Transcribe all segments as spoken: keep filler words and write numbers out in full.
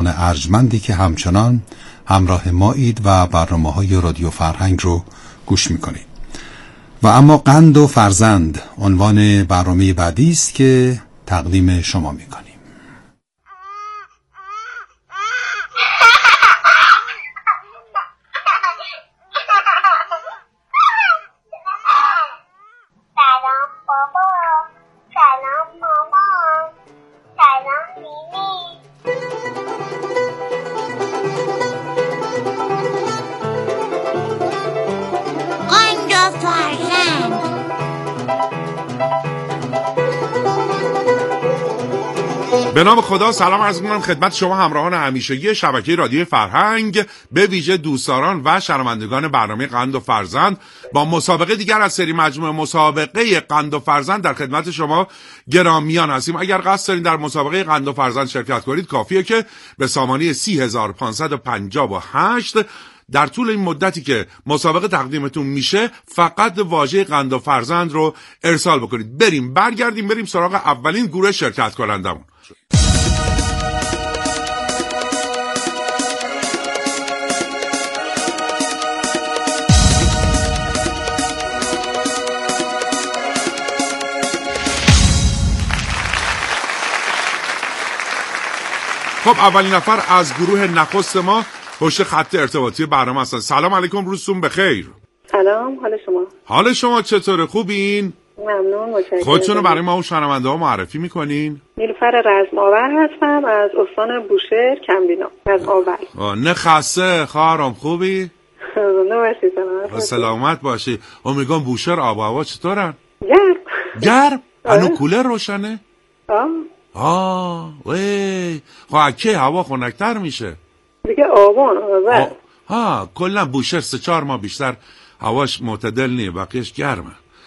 ارجمندی که همچنان همراه مایید و برنامه‌های رادیو فرهنگ رو گوش میکنید. و اما قند و فرزند عنوان برنامه بعدی است که تقدیم شما میکنیم. به نام خدا سلام عرض می‌کنم خدمت شما همراهان همیشگی شبکه رادیو فرهنگ، به ویژه دوستداران و شنوندگان برنامه قند و فرزند با مسابقه دیگر از سری مجموعه مسابقه قند و فرزند در خدمت شما گرامیان هستیم. اگر قصد دارین در مسابقه قند و فرزند شرکت کنید کافیه که به سامانه سی هزار و پانصد و پنجاه و هشت در طول این مدتی که مسابقه تقدیمتون میشه فقط واژه قند و فرزند رو ارسال بکنید. بریم برگردیم بریم سراغ اولین گروه شرکت کنندمون. خب اولین نفر از گروه نخست ما پشت خط ارتباطی برنامه هستن. سلام علیکم، روزتون بخیر. سلام، حال شما؟ حال شما چطوره؟ خوبین؟ ممنون، متشکرم. خودتون رو برای ما و شنونده ها معرفی میکنین؟ نیلوفر رزم‌آور هستم از استان بوشهر کمبینا. رزم‌آور. نه خسته خواهرام، خوبی؟ نه باشی سلامت. سلامت باشی. امیدوارم بوشهر آب و هوا چطورن؟ گرم. گرم؟ هنو کولر روشنه؟ آه. آه وی خب کی هوا خنک‌تر میشه دیگه؟ آبان آذر. ها کلا بوشهر سه چهار ماه بیشتر هواش معتدل نیه، بقیهش گرمه.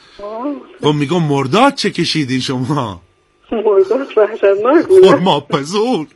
خب میگم مرداد چه کشیدین شما؟ مرداد وحشتناک بود. خرما پزون.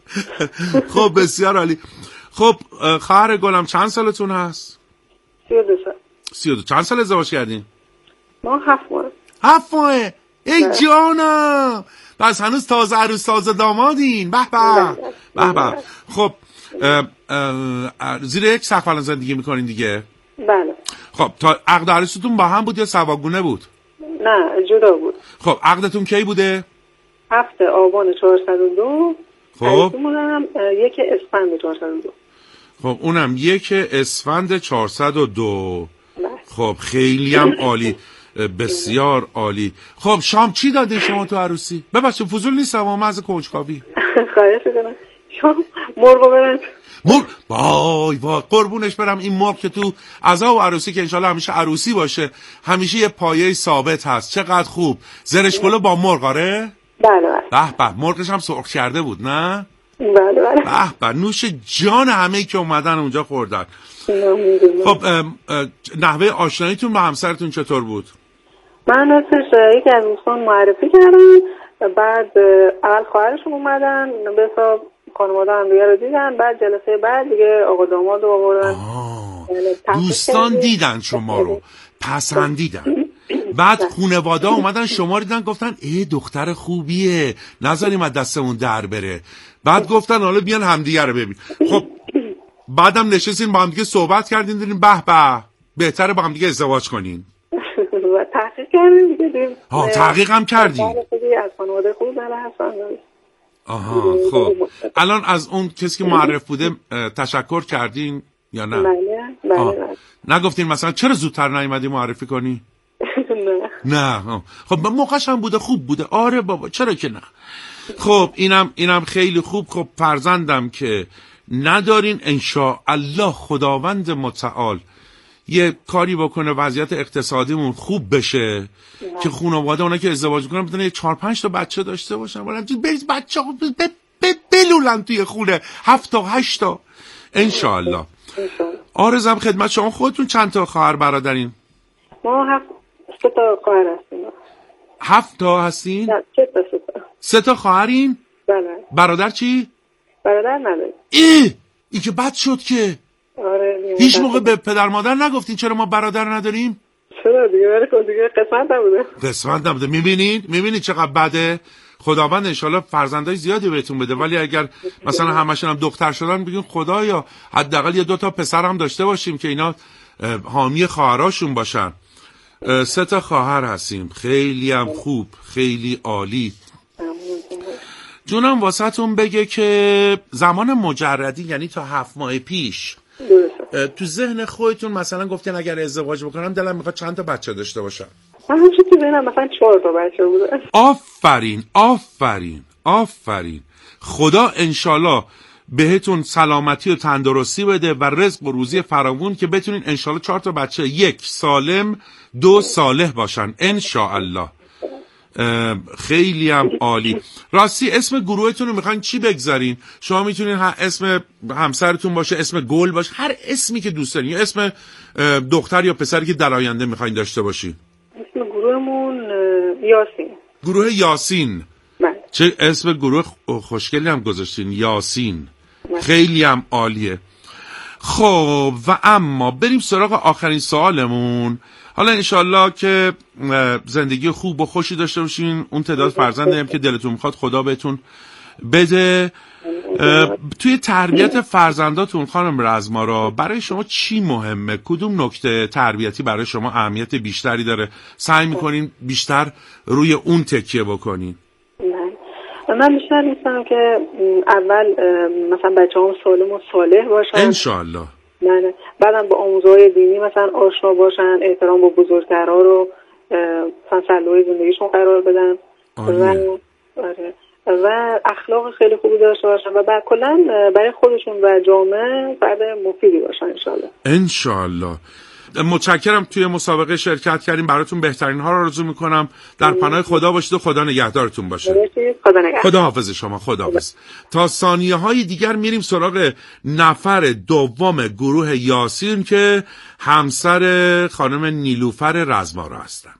خب بسیار عالی. خب خواهر گلم چند سالتون هست؟ سی و دو سال. سی و دو. چند سال ازدواج کردین؟ ما هفت ماه. هفت ماهه؟ ای جانم، پس هنوز تازه عروس تازه دامادین. به به به به. خب اه اه زیر یک سقف الان زندگی میکنین دیگه؟ بله. خب تا عقد عروستون با هم بود یا سواگونه بود؟ نه جدا بود. خب عقدتون کی بوده؟ هفته آبان چهارصد و دو. خب عروسیمونم یک اسفند چهارصد و دو. خب اونم یک اسفند چهارصد و دو. خب خیلی هم عالی، بسیار عالی. خب شام چی داده شما تو عروسی؟ ببخشید فضول نیستم اما از کنجکاوی. خواهش می‌کنم. شام مرغ و برنج. مرغ؟ وای وای قربونش برم. این مرغ که تو عزا و عروسی که انشالله همیشه عروسی باشه همیشه یه پایه ثابت هست. چقدر خوب. زرش پلو با مرغ. آره؟ بله بله. به به. مرغش هم سرخ کرده بود نه؟ بله بله. به به. نوش جان همه‌ای که اومدن اونجا خوردن. خب نحوه آشناییتون با همسرتون چطور بود؟ من راستش یکی از دوستان معرفی کردن، بعد اول خواهرشون اومدن به حساب خانواده هم دیگه رو دیدن، بعد جلسه بعد دیگه آقا داماد رو آوردن. دوستان دیدن شما رو پسندیدن، بعد خانواده اومدن شما رو دیدن گفتن ای دختر خوبیه نذاریم از دستمون در بره، بعد گفتن حالا بیان همدیگه رو ببین. خب بعدم نشستین با هم دیگه صحبت کردین دیدین به به بهتره با هم دیگه ازدواج کنین. تحقیق کردیم دیگه دیم. ها تحقیق هم کردیم. از خانواده خوب بله هستن. آها خب الان از اون کسی که معرف بوده تشکر کردین یا نه؟ بله بله. نگفتین مثلا چرا زودتر نیومدی معرفی کنی؟ نه. نه خب موقعش هم بوده خوب بوده. آره بابا چرا که نه. خب اینم اینم خیلی خوب. خب فرزندم که ندارین انشاء الله خداوند متعال یه کاری بکنه وضعیت اقتصادیمون خوب بشه نه. که خانواده اونا که ازدواج میکنن بدون یه چهار پنج تا بچه داشته باشن، ولی برید بچه ها ب... ب... بلولن توی خونه هفت تا هشت تا انشاء الله. آرزم خدمت شما خودتون چند تا خواهر برادرین؟ ما هفت سه تا خواهر هستیم. هفت تا هستین؟ نه سه تا سه تا. سه تا خواهرین؟ بله. برادر چی؟ برادر نداریم. ای این که بد شد که. آره. هیچ موقع به پدر مادر نگفتین چرا ما برادر نداریم؟ چرا دیگه ولی خب دیگه قسمت نبوده. قسمت نبوده. میبینید؟ میبینید چقدر بده؟ خداوند انشالله فرزندای زیادی بهتون بده، ولی اگر مثلا همشون هم دختر شدن بگین خدایا حداقل یه دو تا پسر هم داشته باشیم که اینا حامی خواهراشون باشن. سه تا خواهر هستیم، خیلی هم خوب، خیلی عالی. جونم واسهتون بگه که زمان مجردی یعنی تا هفت ماه پیش تو ذهن خودتون مثلا گفتین اگر ازدواج بکنم دلم میخواد چند تا بچه داشته باشم؟ من همیشه تو ذهنم مثلا چهار تا بچه بوده. آفرین آفرین آفرین. خدا انشالله بهتون سلامتی و تندرستی بده و رزق و روزی فراوون که بتونین انشالله چهار تا بچه، یک سالم دو صالح باشن انشالله. خیلی هم عالی. راستی اسم گروهتون رو میخواین چی بگذارین؟ شما میتونین اسم همسرتون باشه، اسم گل باشه، هر اسمی که دوست دارین، یا اسم دختر یا پسری که در آینده میخواین داشته باشین. اسم گروهمون یاسین. گروه یاسین. من. چه اسم گروه خوشگلی هم گذاشتین، یاسین. من. خیلی هم عالیه. خب و اما بریم سراغ آخرین سوالمون. حالا انشالله که زندگی خوب و خوشی داشته باشین، اون تعداد فرزندی هم که دلتون میخواد خدا بهتون بده. توی تربیت فرزنداتون خانم رزمارا برای شما چی مهمه؟ کدوم نکته تربیتی برای شما اهمیت بیشتری داره؟ سعی میکنین بیشتر روی اون تکیه بکنین؟ من من بیشتر میستم که اول مثلا بچه هم سالم و صالح باشن انشالله. من بعدم با آموزهای دینی مثلا آشنا باشن، احترام با بزرگترها رو مثلا سلوه زندگیشون قرار بدن و آره و اخلاق خیلی خوبی داشته باشن و بعد کلا برای خودشون و جامعه فرد مفیدی باشن انشالله. انشالله. متشکرم توی مسابقه شرکت کردیم، براتون بهترین ها رو آرزو میکنم. در پناه خدا باشید و خدا نگهدارتون باشه. خدا نگهدار. خدا حافظ شما. خدا حافظ. تا ثانیه های دیگر میریم سراغ نفر دوم گروه یاسین که همسر خانم نیلوفر رزمارا هستن.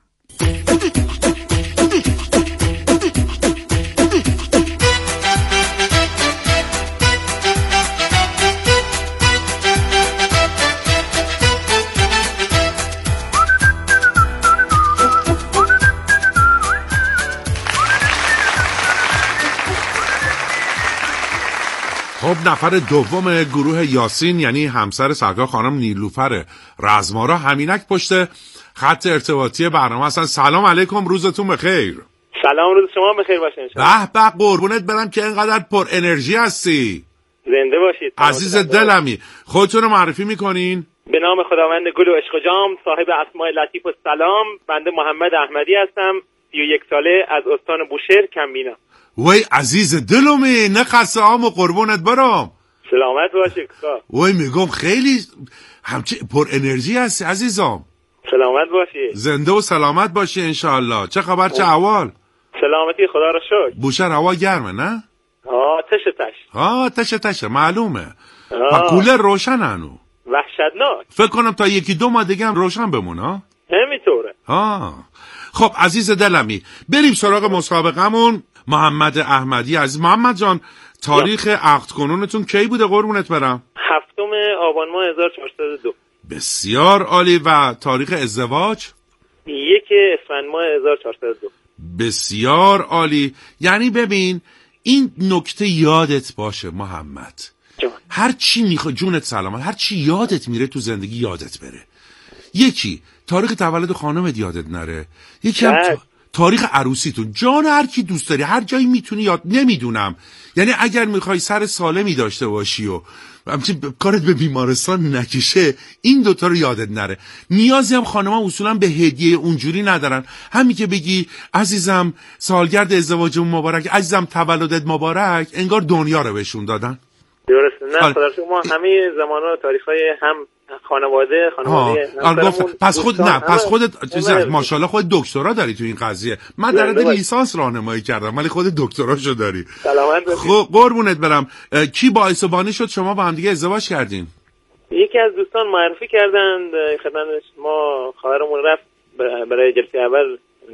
خب نفر دوم گروه یاسین یعنی همسر سرکار خانم نیلوفر رزمارا همینک پشت خط ارتباطی برنامه هستن. سلام علیکم، روزتون بخیر. سلام، روز شما بخیر باشه انشاءالله. به به قربونت برم که اینقدر پر انرژی هستی. زنده باشید عزیز دلمی. خودتون رو معرفی میکنین؟ به نام خداوند گل و عشق و جام، صاحب اسماء لطیف و سلام. بنده محمد احمدی هستم، سی و یک ساله، از استان بوشهر کمبینا. وای عزیز دلمی، نه خسته هم و قربونت برام. سلامت باشی کسا. وای میگم خیلی همچه پر انرژی هستی عزیزم. سلامت باشی. زنده و سلامت باشی انشالله. چه خبر، چه احوال؟ سلامتی خدا را شکر. بوشهر هوا گرمه نه؟ آه تش تش. آه تش تشه معلومه. و کولر روشن هنو. وحشتناک. فکر کنم تا یکی دو ماه دیگه هم روشن بمونه ها؟ همینطوره. آه خب عزیز دلمی بریم سراغ مسابقمون. محمد احمدی عزیز. محمد جان تاریخ عقد کنونتون کی بوده قربونت برم؟ هفتم آبان ماه هزار و چهارصد و دو. بسیار عالی. و تاریخ ازدواج؟ یک اسفند ماه هزار و چهارصد و دو. بسیار عالی. یعنی ببین این نکته یادت باشه محمد، جان. هر چی میخوای جونت سلامت، هر چی یادت میره تو زندگی یادت بره. یکی تاریخ تولد خانمت یادت نره، یکی هم تا... تاریخ عروسیتون. جان هر کی دوست داری هر جایی میتونی یاد. نمیدونم یعنی اگر میخوای سر سالمی داشته باشی و همچنین کارت به بیمارستان نکشه، این دوتا رو یادت نره. نیازی هم خانم‌ها اصولا به هدیه اونجوری ندارن. همین که بگی عزیزم سالگرد ازدواجمون مبارک، عزیزم تولدت مبارک، انگار دنیا رو بهشون دادن. درسته. نه خدا شما همه زمانا تاریخ‌های هم خانواده خانواده پس خود نه پس خودت چیز ماشاءالله خود دکترا داری تو این قضیه. من در حد لیسانس راهنمایی کردم ولی خود دکتراشو داری. سلامت باشید. خب قربونت برم. کی باعث و بانی شد شما با هم دیگه ازدواج کردین؟ یکی از دوستان معرفی کردند خدمت ما. خواهرمون رفت برای جلسه اول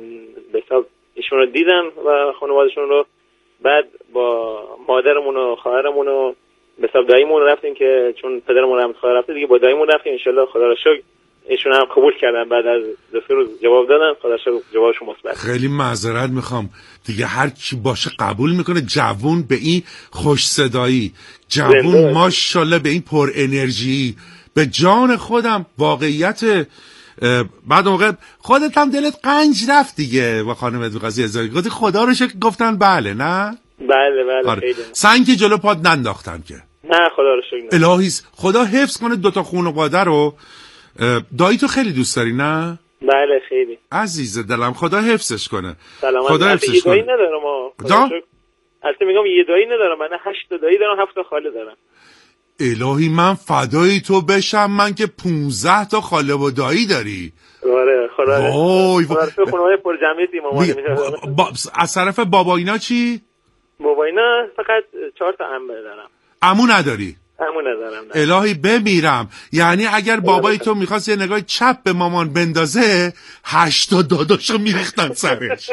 به حساب ایشون رو دیدن و خانواده‌شون رو، بعد با مادرمون و خواهرمون و به حساب داییمون رفتیم که چون پدرمون رحمت خدا رفته دیگه با داییمون رفتیم. ان شاءالله خدا را شکر ایشون هم قبول کردن. بعد از دو سه روز جواب دادن، خدا شکر جوابشون مثبت. خیلی معذرت میخوام دیگه، هر کی باشه قبول میکنه. جوون به این خوش صدایی، جوون ماشاءالله به این پر انرژی، به جان خودم واقعیت. بعد موقع خودت هم دلت قنج رفت دیگه با خانم قاضی ازاری، گفتی خدا رو شکر، گفتن بله نه بله بله آره. سنگ جلو پاد ننداختن که نه، خدا رو شکر. الهی خدا حفظ کنه دوتا خانواده رو. دایی تو خیلی دوست داری نه؟ بله خیلی عزیز دلم، خدا حفظش کنه. سلامت. خدا حفظش کنه. دایی ندارم ما. البته میگم یه دایی ندارم، من هشت تا دایی دارم، هفت تا خاله دارم. الهی من فدای تو بشم، من که پونزده تا خاله و دایی داری. آره خدا. وای وای. تو خانواده پر جمعیتی مامان میشه. با... از طرف بابا اینا چی؟ بابا اینا فقط چهار تا عمه دارم. عمو نداری؟ عمو ندارم. الهی بمیرم. یعنی اگر بابای تو میخواست یه نگاه چپ به مامان بندازه، هشتا داداشو میریختن سرش.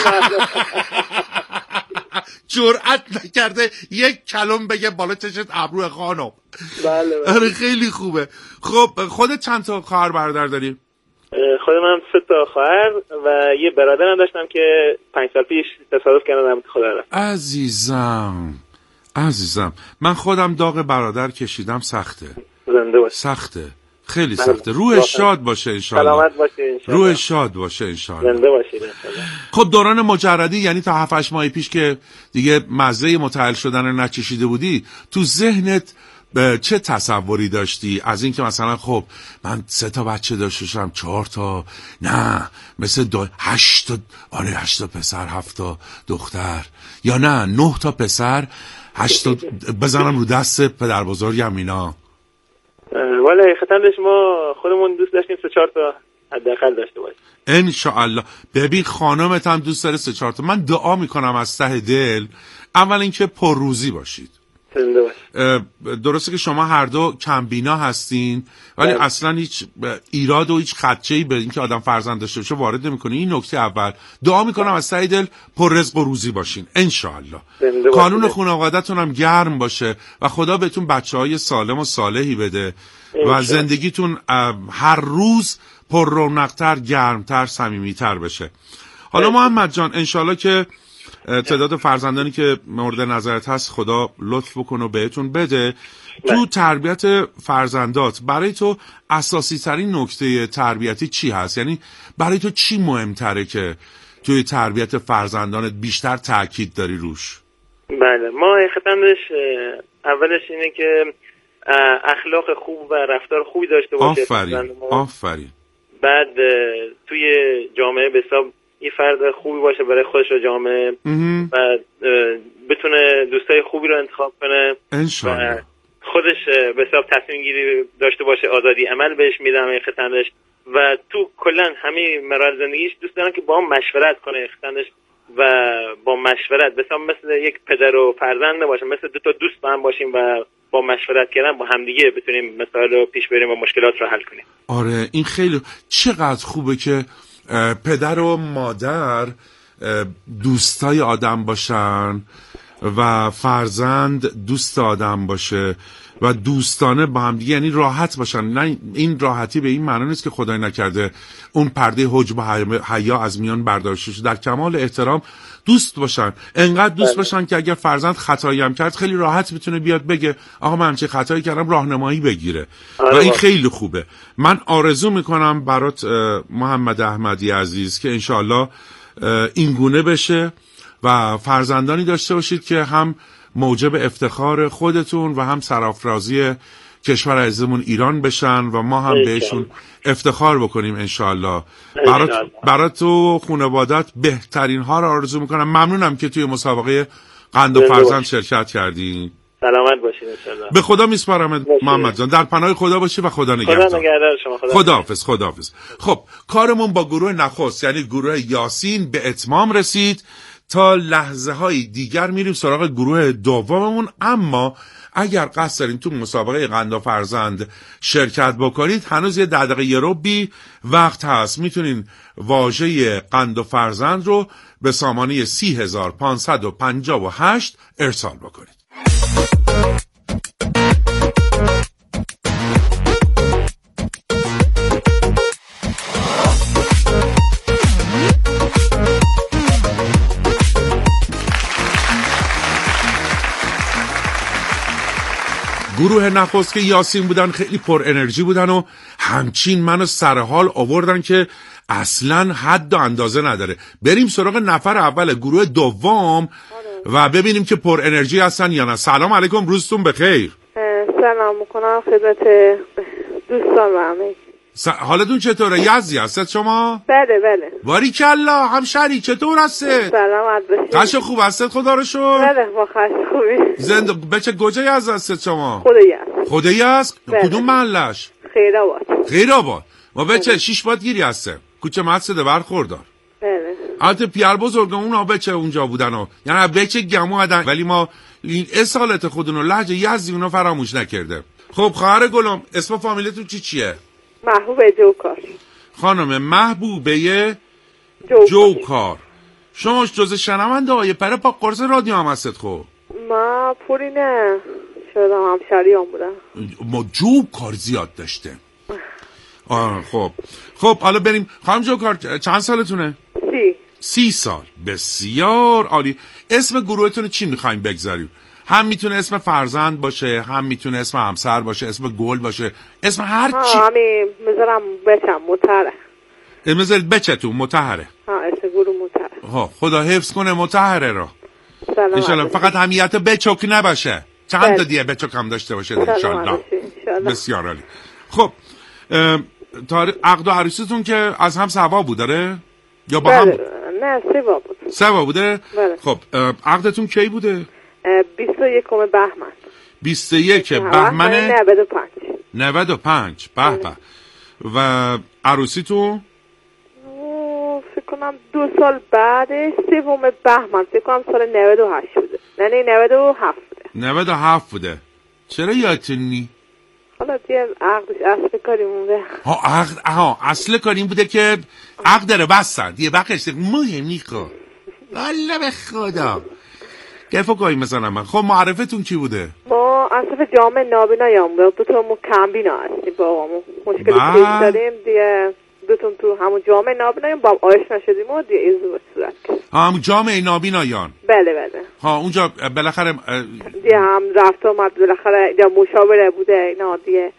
جرأت نکرده یک کلم بگه بالا چشت ابرو خانم. بله بله. آره خیلی خوبه. خب خودت چند تا خواهر برادر داری؟ خودم هم سه تا خواهر و یه برادرم داشتم که پنج سال پیش تصادف کردم خدا رفت. عزیزم عزیزم من خودم داغ برادر کشیدم. سخته. زنده باشه. سخته، خیلی سخته. روح شاد باشه انشالله. سلامت باشه انشالله. روح شاد باشه انشالله. زنده باشه انشالله. خب دوران مجردی، یعنی تا هفت هشت ماه پیش که دیگه مزه متعهل شدن رو نچشیده بودی، تو ذهنت چه تصوری داشتی از این که مثلا خب من سه تا بچه داشتم، چهار تا نه مثل دو... هشت تا آره هشت تا پسر هفت تا دختر، یا نه نه تا پسر هشت تا بزنم رو دست پدر بزرگم اینا؟ والا حقیقتاً ما خودمون دوست داشتیم سه چهار تا حداقل داشته باشیم ان شاء الله. ببین خانمت هم دوست داره سه چهار تا. من دعا میکنم از ته دل، اول اینکه پر روزی باشید. درسته که شما هر دو کمبینا هستین، ولی ده. اصلا هیچ ایراد و هیچ خدشه‌ای به اینکه آدم فرزند داشته باشه وارد نمی‌کنه. این نکته اول. دعا میکنم از ته دل پر رزق و روزی باشین ان شاء الله. قانون خانواده‌تون هم گرم باشه و خدا بهتون بچه‌های سالم و صالحی بده و زندگیتون هر روز پر رونق‌تر، گرمتر، صمیمیتر بشه. حالا محمد جان ان شاء الله که تعداد فرزندانی که مورد نظرت هست خدا لطف بکنه و بهتون بده. تو تربیت فرزندات برای تو اساسی ترین نکته تربیتی چی هست؟ یعنی برای تو چی مهمتره که توی تربیت فرزندانت بیشتر تاکید داری روش؟ بله ما حقیقتاًش اولش اینه که اخلاق خوب و رفتار خوبی داشته باشه. آفرین آفرین. بعد توی جامعه به حساب یه فرد خوبی باشه برای خودش و جامعه و بتونه دوستای خوبی رو انتخاب کنه انشالله. خودش به حساب تصمیم گیری داشته باشه، آزادی عمل بهش میدم حقیقتاًش. و تو کلا همه مراحل زندگیش دوست دارن که با هم مشورت کنه حقیقتاًش و با مشورت به حساب مثل یک پدر و فرزند نباشه، مثل دو تا دوست با هم باشیم و با مشورت کردن با همدیگه بتونیم مسائل رو پیش بریم و مشکلات رو حل کنیم. آره این خیلی چقدر خوبه که پدر و مادر دوستای آدم باشن و فرزند دوست آدم باشه و دوستانه با هم دیگه، یعنی راحت باشن. نه این راحتی به این معنی نیست که خدای نکرده اون پرده حجب و حیا از میان برداشته شه. در کمال احترام دوست باشن، انقدر دوست باشن که اگر فرزند خطایی هم کرد خیلی راحت میتونه بیاد بگه آقا من چه خطایی کردم، راهنمایی بگیره. و این خیلی خوبه. من آرزو میکنم برات محمد احمدی عزیز که انشالله این گونه بشه و فرزندانی داشته باشید که هم موجب افتخار خودتون و هم سرافرازی کشور عزیزمون ایران بشن و ما هم بهشون افتخار بکنیم انشالله. برات برات تو خانوادت بهترین ها رو آرزو میکنم. ممنونم که توی مسابقه قند و فرزند شرکت کردین. سلامت باشین انشالله. به خدا میسپارم محمد جان. در پناه خدا باشی و خدا نگهدار. خدا نگهدار شما. خدا خداحافظ خداحافظ. خب کارمون با گروه نخست یعنی گروه یاسین به اتمام رسید. تا لحظه های دیگر میریم سراغ گروه دوممون. اما اگر قصد دارین تو مسابقه قند و فرزند شرکت بکنید هنوز یه ده دقیقه رو بی وقت هست. میتونین واژه قند و فرزند رو به سامانه سی هزار پانصد و پنجاه و هشت ارسال بکنید. گروه نخست که یاسین بودن خیلی پر انرژی بودن و همچین منو سر حال آوردن که اصلا حد و اندازه نداره. بریم سراغ نفر اول گروه دوم و ببینیم که پر انرژی هستن یا نه. سلام علیکم، روزتون بخیر. سلام میکنم خدمت دوستان و همه. س... حالتون چطوره؟ یزدی هستید شما؟ بله بله. باریکلا همشری، چطور هستید؟ سلامت باشید. قش خوب هستید خدا رو شکر؟ بله با خش خوبی. زنده بچه گوجه یزد هستید شما؟ خدا یزد. خدا یزد؟ کدوم محلش؟ خیرآباد. خیرآباد. ما بچه شیش باد گیری هسته کوچه مسجد برخوردار. بله. البته پیار بزرگ اون بچه اونجا بودن و یعنی بچه گمو هدن، ولی ما این اصالت خودونو لهجه یزدی اونا فراموش نکرده. خب خواهر گلم اسم فامیلتون چی چیه؟ محبوبه جوکار. خانم محبوبه جوکار. جوکار. شما جز شنونده های پر پا قرص رادیو هم هستید؟ خب ما پولی نه شدم همشری هم بودم. ما جوکار زیاد داشته. آه خب خب حالا بریم. خانم جوکار چند سالتونه؟ سی. سی سال. بسیار عالی. اسم گروهتون چی میخوایم بگذاریم؟ هم میتونه اسم فرزند باشه، هم میتونه اسم همسر باشه، اسم گل باشه، اسم هر چی. ها همین میذارم بچم مطهره. میذارید بچتون مطهره. ها اسم گروه مطهره. ها خدا حفظ کنه مطهره رو. سلام. انشالله فقط همیت بچوک نباشه، چند تا دیگه بچوک هم داشته باشه انشالله. بسیار عالی. خب تاریخ عقد و عروسیتون که از هم سوا بود داره یا با هم؟ نه سوا بود. سوا بوده؟ بله. خب عقدتون کی بوده؟ بیست و یکم بهمن. بیست و یک بهمن نود و پنج. نود و پنج. به به. و عروسیتون؟ فکر کنم دو سال بعدش سوم بهمن، فکر کنم سال نود و هشت بوده. نه نه نود و هفت بوده. نود و هفت بوده. چرا یادتون نی؟ حالا دیگه عقدش اصل کاری مونده. ها عقد ها اصل کاری بوده که عقد داره بستن یه وقتش مهم نیکو. الله به خدا کیفو گاهی میزنم من. خب معرفتون کی بوده؟ ما اصلا جامعه نابیناییم بود. دو تا ما کمبینا هستیم با آقامون. مشکلی پیش داریم دیگه دوتون تو همون جامعه نابیناییم با آشنا شدیم و دیگه ازدواج صورت کرد. هم جامعه نابینایان. بله بله. ها اونجا بالاخره دیگه هم رفت آمد بالاخره یا مشاوره بوده اینا دیگه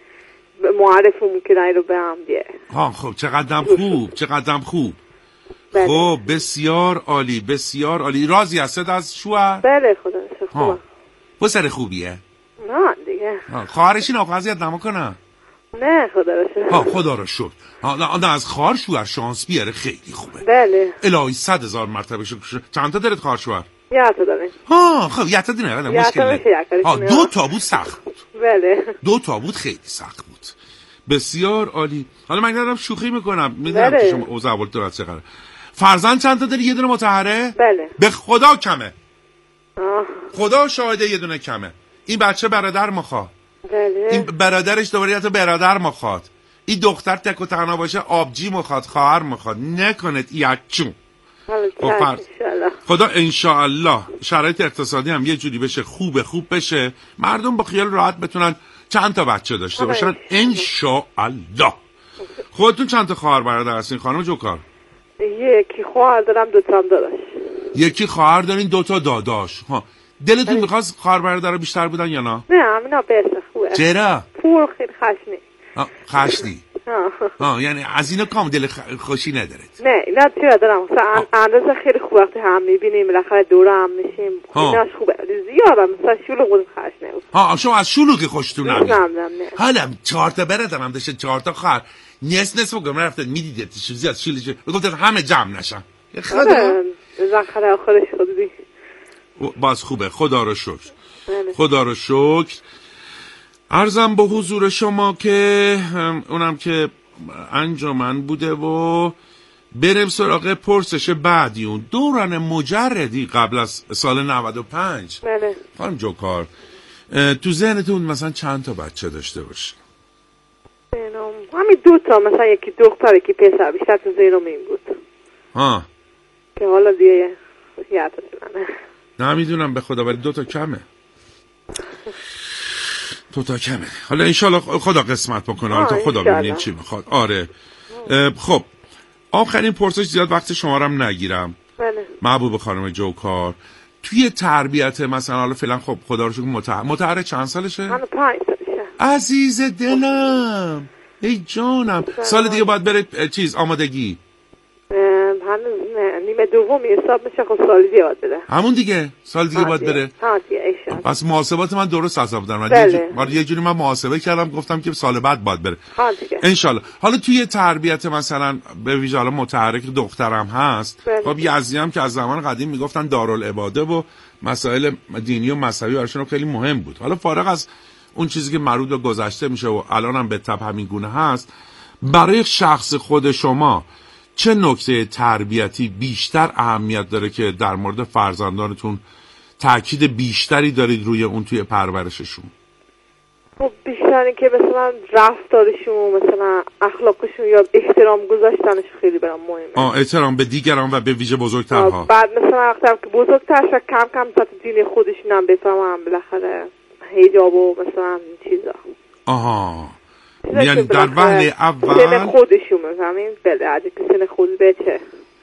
معرفمون که رو به هم دیگه. ها خب چقدرم خوب چقدرم خوب. بله. خب بسیار عالی بسیار عالی. راضی هستید از شوهر؟ بله خدا خوبه. پسر خوبیه؟ نه دیگه. خواهرش این آقا اذیت نمیکنه؟ نه خدا رو شکر. ها خدا رو شکر. نه از خواهر شوهر شانس بیاره خیلی خوبه. بله. الهی صد هزار مرتبه شکر. چند تا دارید خواهر شوهر؟ یه تا داریم. ها خب یه تا دیگه نه مشکل. ها دو تا بود سخت بود. بله. دو تا بود خیلی سخت بود. بسیار عالی. حالا من دارم شوخی میکنم. میدونم که شما اوضاع اول چه قراره. فرزند چند تا داری؟ یه دونه مطهره؟ بله. به خدا کمه. آه. خدا شاهده یه دونه کمه. این بچه برادر مخواد. بله. این برادرش دوباره تو برادر مخواد. این دختر تک و تنها باشه آبجی مخواد، خواهر مخواد. نکنید یچون. حالا خدا انشاءالله شرایط اقتصادی هم یه جوری بشه خوبه خوب بشه مردم با خیال راحت بتونن چند تا بچه داشته باشن انشاءالله. خودتون چند تا خواهر برادر هستین خانم جوکار؟ یکی خواهر دارم دو تا داداش. یکی خواهر دارین دو تا داداش. ها دلتون میخواست خواهر برادر بیشتر بودن یا نه؟ نه همینا بهتر خوبه. چرا؟ پول خیلی خشنی. خشنی. آه یعنی از اینا کام دل خوشی ندارید؟ نه اینا چرا دارم مثلا اندازه خیلی خوب وقتی هم میبینیم بالاخره دور هم میشیم ایناش خوبه زیادم مثلا شلوغ بود خشنه. ها شما از شلوغی خوشتون نمیاد؟ نه نه. حالا چهار تا برادرم هم داشته چهار تا خواهر نس نس بگم رفتن میدیدید زیاد شیلش میگفتن همه جمع نشن. خدا زخره آخرش خودی باز خوبه خدا رو شکر. خدا رو شکر. عرضم به حضور شما که اونم که انجمن بوده و بریم سراغ پرسش بعدی اون دوران مجردی قبل از سال نود و پنج. بله. خانم جوکار تو ذهنتون مثلا چند تا بچه داشته باشه؟ همین دو تا مثلا یکی دختر یکی پسر بیشتر تو ذهنم این بود. ها که حالا دیگه یادم نه. نمیدونم به خدا ولی دو تا کمه. دو تا کمه. حالا انشالله خدا قسمت بکنه. حالا تا خدا ببینیم چی میخواد. آره خب آخرین پرسش زیاد وقت شما رو هم نگیرم. بله. محبوب خانم جوکار توی تربیت مثلا حالا فعلا خب خدا رو شکر متحر متحر چند سالشه؟ من پنج سالشه. عزیز دلم، ای جانم. سال دیگه باید بره چیز آمادگی. هنوز نیمه دومی حساب میشه، خب سال دیگه باید بره. همون دیگه سال دیگه باید بره. ها دیگه ایشان. پس محاسبات من درست حساب دارم. بله. یه جوری من محاسبه کردم گفتم که سال بعد باید بره. ها دیگه. انشالله. حالا توی تربیت مثلا به ویژه حالا متحرک دخترم هست. بله. خب یزدی هم که از زمان قدیم میگفتن دارالعباده و مسائل دینی و مذهبی براشون خیلی مهم بود. حالا فارغ از اون چیزی که مربوط به گذشته میشه و الان هم به تبع همین گونه هست، برای شخص خود شما چه نکته تربیتی بیشتر اهمیت داره که در مورد فرزندانتون تأکید بیشتری دارید روی اون توی پرورششون؟ خب بیشتر این که مثلا رفتارشون، مثلا اخلاقشون یا احترام گذاشتنش خیلی برام مهمه. آه احترام به دیگران و به ویژه بزرگترها. بعد مثلا وقتی که بزرگتر شد کم کم تا دین خودشون هم بفهمن، بالاخره حجاب و مثلا چیزا. آها، یعنی در وهله اول سن خودشون مثلا بله اگه که سن خود بچه.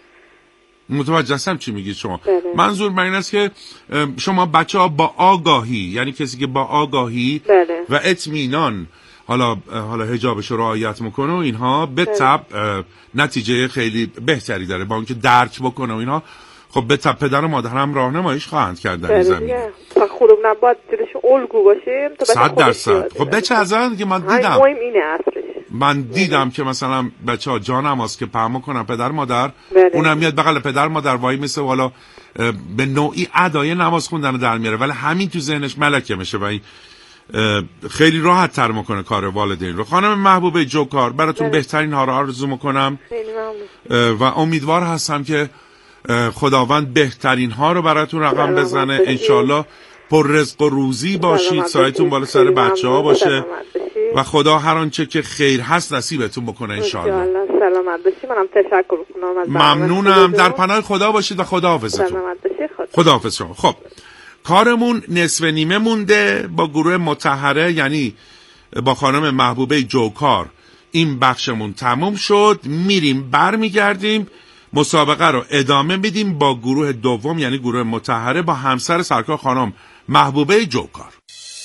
متوجه هستم چی میگید شما. بله. منظور من این است که شما بچه ها با آگاهی، یعنی کسی که با آگاهی بله. و اطمینان حالا حالا حجابش رو رعایت میکنه و اینها به تبع نتیجه خیلی بهتری داره، با اینکه درک بکنه و اینها خب به تبع پدر و مادر هم راهنماییش خواهند کرد در این زمینه. تا خودم نباید دلشون الگو باشیم تا صد درصد. خب بچه از آن که من دیدم مهم اینه اصلش. من دیدم که مثلا بچه ها جا نماز که پهما کنن پدر مادر، بله. اونم میاد بغل پدر مادر وای مثل حالا به نوعی ادای نماز خوندن در میاره، ولی همین تو ذهنش ملکه میشه و این خیلی راحت تر میکنه کار والدین رو. خانم محبوبه جوکار، براتون بله. بهترین ها رو آرزو میکنم و امیدوار هستم که خداوند بهترین ها رو براتون رقم بزنه. انشالله پر رزق و روزی باشید، سایتون بالا سر بچه ها باشه و خدا هر آنچه که خیر هست نصیبتون بکنه انشالله. سلامت باشی. منم تشکر میکنم. ممنونم. در پناه خدا باشید و خدا حافظتون. خدا حافظ شما. خب کارمون نصف نیمه مونده با گروه مطهره، یعنی با خانم محبوبه جوکار این بخشمون تموم شد. میریم برمیگردیم مسابقه رو ادامه میدیم با گروه دوم، یعنی گروه مطهره با همسر سرکار خانم محبوبه جوکار.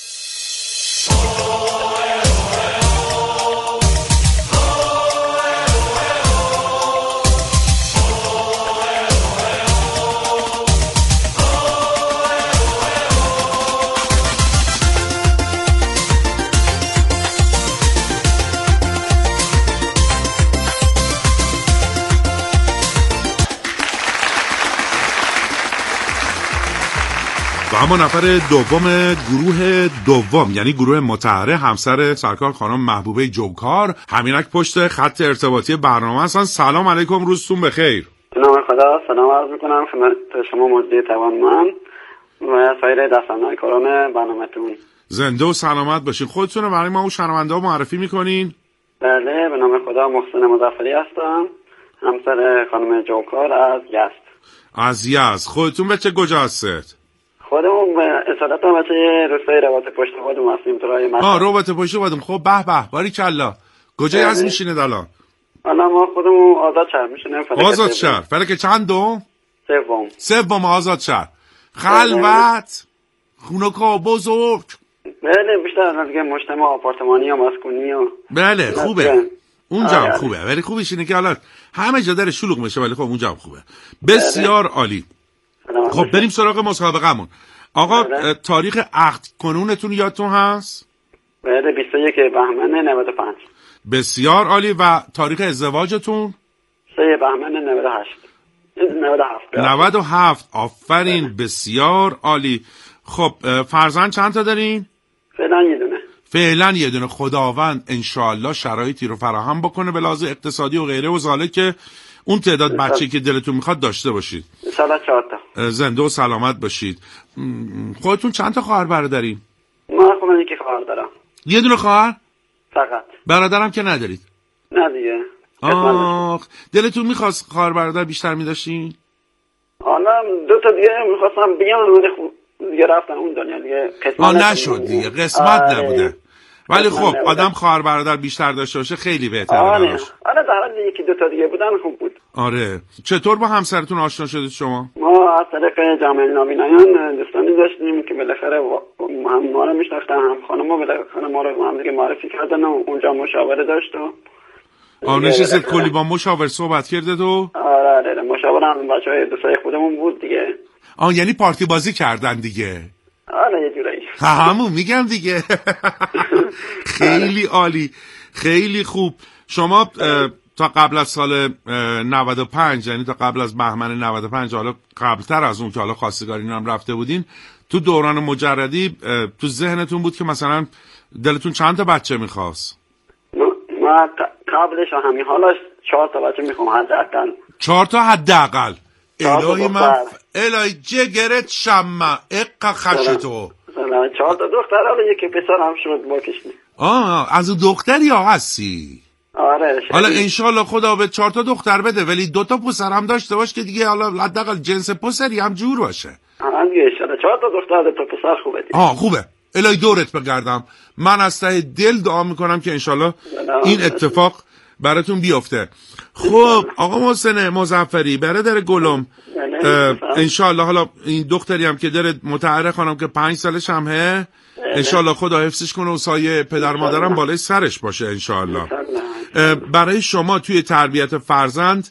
و اما نفر دوم گروه دوم، یعنی گروه مطهره، همسر سرکار خانم محبوبه جوکار، همینک پشت خط ارتباطی برنامه هستن. سلام علیکم، روزتون بخیر. نام خدا، سلام عرض میکنم خدمت شما مجری توانمند و سایر دستاندرکاران برنامه‌تون. زنده و سلامت باشین. خودتون رو برای ما و شنونده‌ها معرفی میکنین؟ بله، به نام خدا محسن مظفری هستم، همسر خانم جوکار از یزد. از یزد. خودتون به چه کجا هستید؟ خودمون به اصالت هم بچه روستای رباط پشت بادم هستیم تو رای مطلب. آه رباط پشت بادم. خب به به باریکلا. کجای از میشینید الان؟ الان ما خودمون آزاد شهر میشینیم. آزاد شهر. فلک چند دو؟ سوم. سوم آزاد شهر. خلوت. خونه‌ها بزرگ. بله بیشتر از دیگه مجتمع آپارتمانی و مسکونی و بله خوبه. اونجا هم خوبه. ولی خوبش اینه که الان همه جا در شلوغ میشه، ولی خب اونجا هم خوبه. بسیار عالی. خب بریم سراغ مسابقه‌مون. آقا بله. تاریخ عقد کنونتون یادتون هست؟ بله بیست و یک بهمن نود و پنج. بسیار عالی. و تاریخ ازدواجتون؟ سه بهمن نود و هشت. نود و هفت. نود و هفت. آفرین. بله. بسیار عالی. خب فرزند چند تا دارین؟ فعلا یه دونه. فعلا یه دونه. خداوند انشالله شرایطی رو فراهم بکنه به لحاظ اقتصادی و غیره و ذالک که اون تعداد بچه‌ای که دلتون میخواد داشته باشید. انشالله چهار تا. زنده و سلامت باشید. خودتون چند تا خواهر برادرین؟ من خودم یکی خواهر دارم. یه دونه خواهر؟ فقط. برادرم که ندارید؟ نه دیگه. آخ دلتون میخواست خواهر برادر بیشتر میداشتین؟ حالا دو تا دیگه میخواستم بیان ولی خوب دیگه رفتن اون دنیا دیگه. آه نشد دیگه. قسمت آه نبوده. ولی خب آدم خواهر برادر بیشتر داشته باشه خیلی بهتره. آره. آره در حد یکی دو تا دیگه بودن خوب بود. آره. چطور با همسرتون آشنا شدید شما؟ ما از طریق جامعه نابینایان دوستانی داشتیم که بالاخره هم ما رو میشناختن، هم خانم ما بالاخره ما رو هم دیگه معرفی کردن و اونجا مشاوره داشت و آه نشستید کلی با مشاور صحبت کرده تو؟ آره آره مشاور هم بچه های دوستای خودمون بود دیگه. آه یعنی پارتی بازی کردن دیگه؟ آره یه جورایی. همون میگم دیگه. خیلی عالی، خیلی خوب. شما تا قبل از سال نود و پنج، یعنی تا قبل از بهمن نود و پنج، حالا قبلتر از اون که حالا خواستگاری هم رفته بودین، تو دوران مجردی تو ذهنتون بود که مثلا دلتون چند تا بچه میخواست؟ ما قبلش همین حالا چهار تا بچه میخوام حداقل. چهار تا حداقل. الهی من الهی جگرت شمع اقا خشتو. چهار تا دختر، حالا یکی پسر هم شد با کشنی. آه از اون دختری ها هستی؟ آره. حالا انشالله خدا به چهار تا دختر بده، ولی دو تا پسر هم داشته باش که دیگه حالا حداقل جنس پسری هم جور باشه. آره دیگه انشالله چهار تا دختر دو تا پسر خوبه دیگه. آه خوبه. الهی دورت بگردم. من از ته دل دعا میکنم که انشالله این اتفاق براتون بیفته. خب آقا محسن مظفری برادر گلم، انشالله حالا این دختری هم که داره متعهره خانم که پنج سالش همه، انشالله خدا حفظش کنه و سایه پدر مادرم بالای سرش باشه انشالله. برای شما توی تربیت فرزند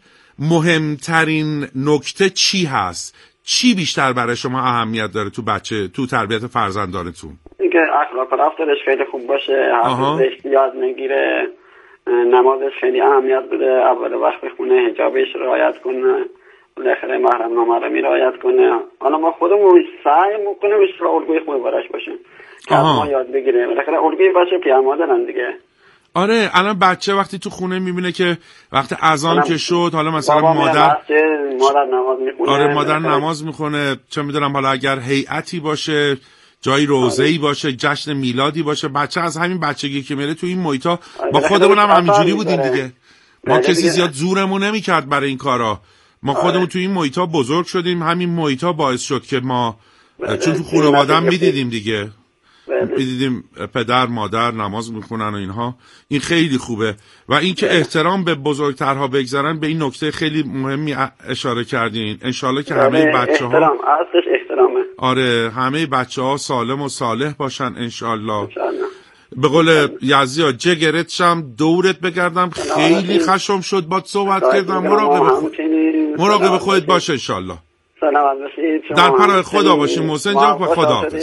مهمترین نکته چی هست؟ چی بیشتر برای شما اهمیت داره تو بچه تو تربیت فرزندانتون؟ اینکه اخلاق و رفتارش خیلی خوب باشه، حفظش یاد نگیره، نمازش خیلی اهمیت بده، اول وقت بخونه، حجابش رعایت کنه، بالاخره محرم نامحرمی رعایت کنه. حالا ما خودمون سعی میکنیم به الگوی خوب براش باشه که ما یاد بگیره. بالاخره الگوی باشه پدر مادرن دیگه. آره الان بچه وقتی تو خونه میبینه که وقت اذان که شد، حالا مثلا مادر مادر نماز میخونه، آره مادر نماز میخونه، چه میدونم حالا اگر هیئتی باشه، جای روزه‌ای باشه، جشن میلادی باشه، بچه از همین بچگی که میره تو این محیطا، با خودمون هم همینجوری بودیم دیگه. ما کسی زیاد زورمون نمیکرد برای این کارا. ما خودمون تو این محیطا بزرگ شدیم، همین محیطا باعث شد که ما چون تو خانواده‌ام میدیدیم دیگه، میدیدیم پدر مادر نماز میخونن و اینها. این خیلی خوبه و اینکه احترام به بزرگترها بگذارن، به این نکته خیلی مهمی اشاره کردین. انشالله که همه بچه‌ها احترام اصلش احترامه. آره همه بچه‌ها سالم و صالح باشن انشالله. به قول یزدی جگرت شم دورت بگردم. خیلی خشم شد باد صحبت کردم. مراقب خود مراقب خودت باش انشالله. سلام باشید. در پناه خدا باشین محسن جان و خداحافظ.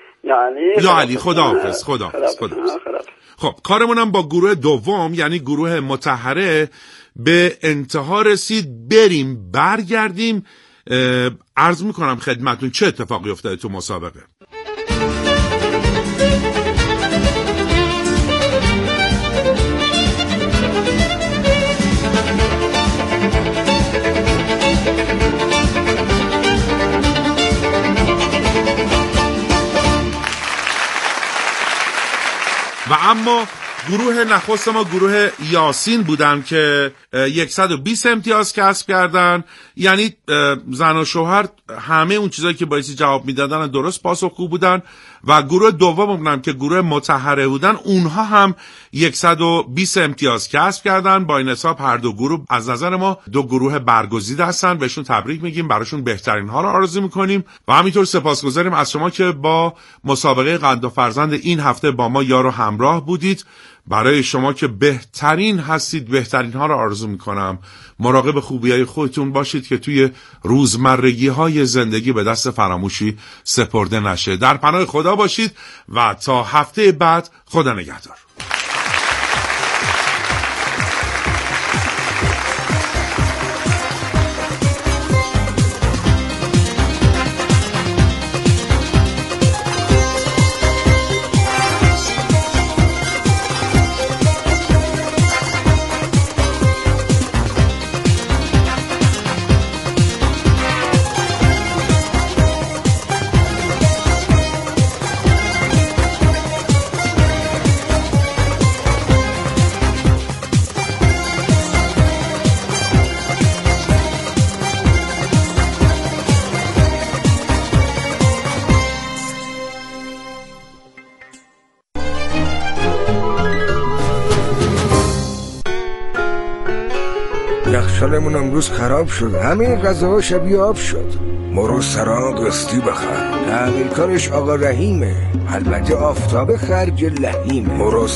یا علی خداحافظ خداحافظ خداحافظ. خب کارمونم با گروه دوم یعنی گروه مطهره به انتها رسید. بریم برگردیم عرض میکنم خدمتون چه اتفاقی افتاده تو مسابقه. و اما گروه نخست ما گروه یاسین بودن که صد و بیست امتیاز کسب کردن. یعنی زن و شوهر همه اون چیزایی که باعث جواب میدادن درست پاسخگو بودن. و گروه دوم بودن که گروه مطهره بودن، اونها هم صد و بیست امتیاز کسب کردن. با این حساب هر دو گروه از نظر ما دو گروه برگزیده هستن. بهشون تبریک میگیم، براشون بهترین ها رو آرزو میکنیم و همینطور سپاسگزاریم از شما که با مسابقه قند و فرزند این هفته با ما یار و همراه بودید. برای شما که بهترین هستید بهترین ها رو آرزو میکنم. مراقب خوبیای خودتون باشید که توی روزمرگی های زندگی به دست فراموشی سپرده نشه. در پناه خدا باشید و تا هفته بعد خدا نگهدار. سالمون امروز خراب شد، همه غذاها شبیه آب شد. مرو سرا قسطی بخر، تعمیرکارش آقا رحیمه، البته آفتاب خرج لحیمه. مرو